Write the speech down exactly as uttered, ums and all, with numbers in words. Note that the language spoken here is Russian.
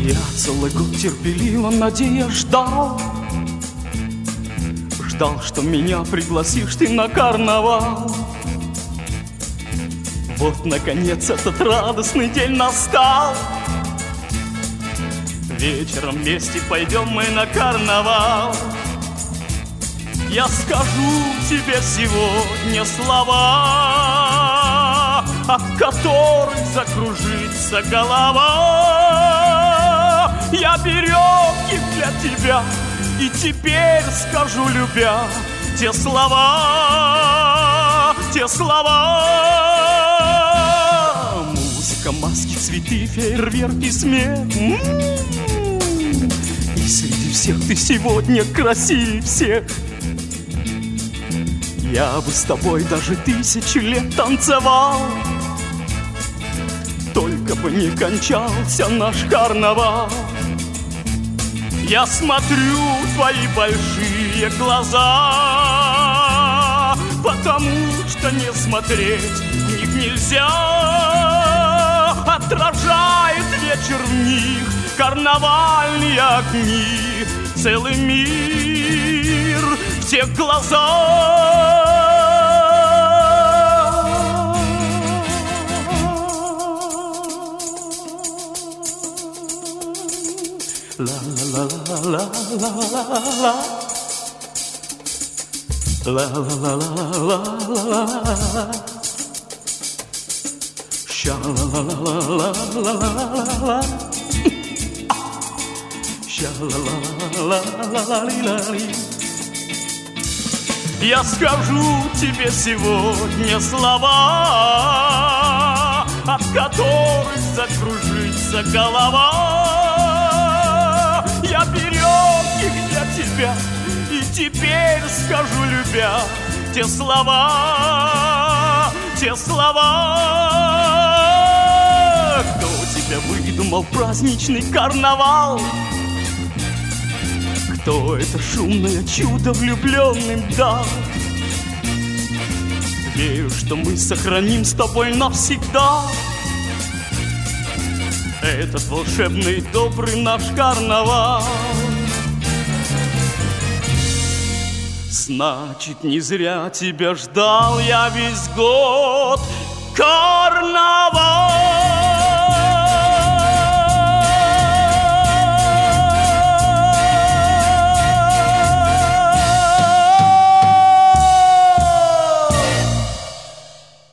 Я целый год терпеливо, надеясь, ждал. Ждал, что меня пригласишь ты на карнавал. Вот, наконец, этот радостный день настал. Вечером вместе пойдем мы на карнавал. Я скажу тебе сегодня слова, от которых закружится голова. Я берег их для тебя и теперь скажу, любя, те слова, те слова. Музыка, маски, цветы, фейерверки, смех. М-м-м. И среди всех ты сегодня красивее всех. Я бы с тобой даже тысячу лет танцевал, только бы не кончался наш карнавал. Я смотрю в твои большие глаза, потому что не смотреть в них нельзя. Отражает вечер в них карнавальные огни, целый мир в тех глазах. Ла-ла-ла-ла-ла-ла-ла-ла, ла-ла-ла-ла-ла-ла-ла, ша-ла-ла-ла-ла-ла-ла-ла, ша-ла-ла-ла-ла-ла-ла-ла-ли. Я скажу тебе сегодня слова, от которых закружится голова. Я берег их для тебя и теперь скажу, любя, те слова, те слова. Кто тебя выдумал праздничный карнавал? Кто это шумное чудо влюбленным дал? Верю, что мы сохраним с тобой навсегда этот волшебный добрый наш карнавал. Значит, не зря тебя ждал я весь год. Карнавал!